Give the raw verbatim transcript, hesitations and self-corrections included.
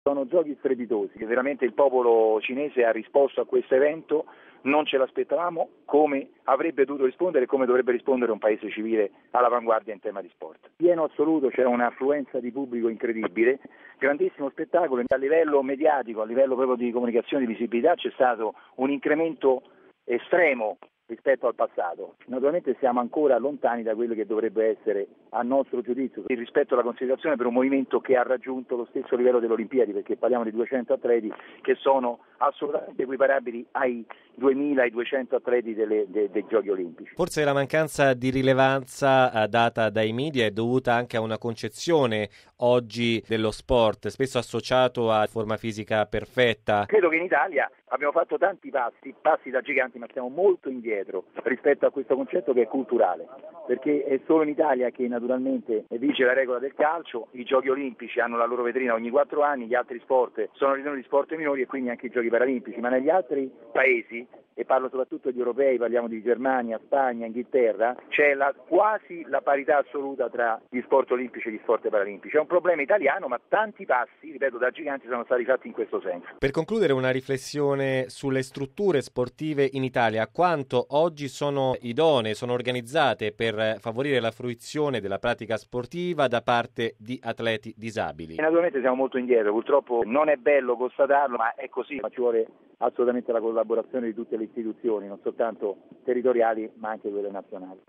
Sono giochi strepitosi, che veramente il popolo cinese ha risposto a questo evento, non ce l'aspettavamo, come avrebbe dovuto rispondere e come dovrebbe rispondere un paese civile all'avanguardia in tema di sport. Pieno assoluto, c'era un'affluenza di pubblico incredibile, grandissimo spettacolo, a livello mediatico, a livello proprio di comunicazione e di visibilità c'è stato un incremento estremo rispetto al passato. Naturalmente siamo ancora lontani da quello che dovrebbe essere, a nostro giudizio, il rispetto e la considerazione per un movimento che ha raggiunto lo stesso livello delle Olimpiadi, perché parliamo di duecento atleti che sono assolutamente equiparabili ai duemila, ai duecento atleti delle, de, dei Giochi Olimpici. Forse la mancanza di rilevanza eh, data dai media è dovuta anche a una concezione oggi dello sport, spesso associato a forma fisica perfetta. Credo che in Italia abbiamo fatto tanti passi, passi da giganti, ma siamo molto indietro rispetto a questo concetto che è culturale, perché è solo in Italia che naturalmente vige la regola del calcio, i Giochi Olimpici hanno la loro vetrina ogni quattro anni, gli altri sport sono ritenuti sport minori e quindi anche i Giochi Paralimpici, ma negli altri paesi, e parlo soprattutto di europei, parliamo di Germania, Spagna, Inghilterra, c'è la, quasi la parità assoluta tra gli sport olimpici e gli sport paralimpici. È un problema italiano, ma tanti passi, ripeto, da giganti sono stati fatti in questo senso. Per concludere, una riflessione sulle strutture sportive in Italia, quanto oggi sono idonee, sono organizzate per favorire la fruizione della pratica sportiva da parte di atleti disabili. E naturalmente siamo molto indietro, purtroppo non è bello constatarlo, ma è così, ma ci vuole assolutamente la collaborazione di tutte le istituzioni, non soltanto territoriali ma anche quelle nazionali.